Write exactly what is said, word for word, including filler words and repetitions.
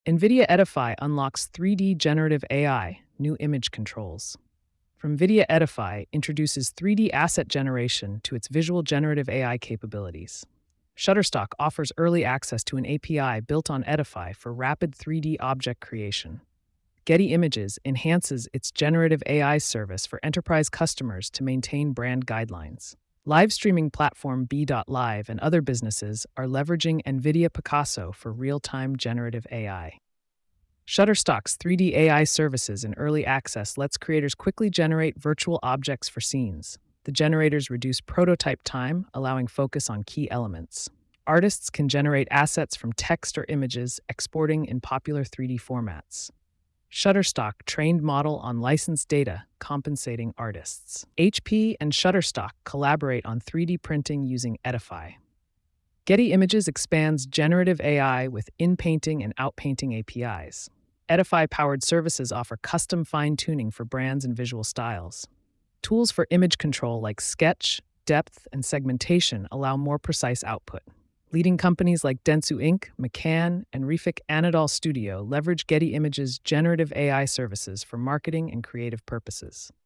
NVIDIA Edify unlocks three D generative A I, new image controls. From NVIDIA Edify introduces three D asset generation to its visual generative A I capabilities. Shutterstock offers early access to an A P I built on Edify for rapid three D object creation. Getty Images enhances its generative A I service for enterprise customers to maintain brand guidelines. Live streaming platform B Live and other businesses are leveraging NVIDIA Picasso for real-time generative A I. Shutterstock's three D A I services in early access lets creators quickly generate virtual objects for scenes. The generators reduce prototype time, allowing focus on key elements. Artists can generate assets from text or images, exporting in popular three D formats. Shutterstock trained model on licensed data, compensating artists. H P and Shutterstock collaborate on three D printing using Edify. Getty Images expands generative A I with in-painting and out-painting A P Is. Edify-powered services offer custom fine-tuning for brands and visual styles. Tools for image control like sketch, depth, and segmentation allow more precise output. Leading companies like Dentsu Incorporated, McCann, and Refik Anadol Studio leverage Getty Images' generative A I services for marketing and creative purposes.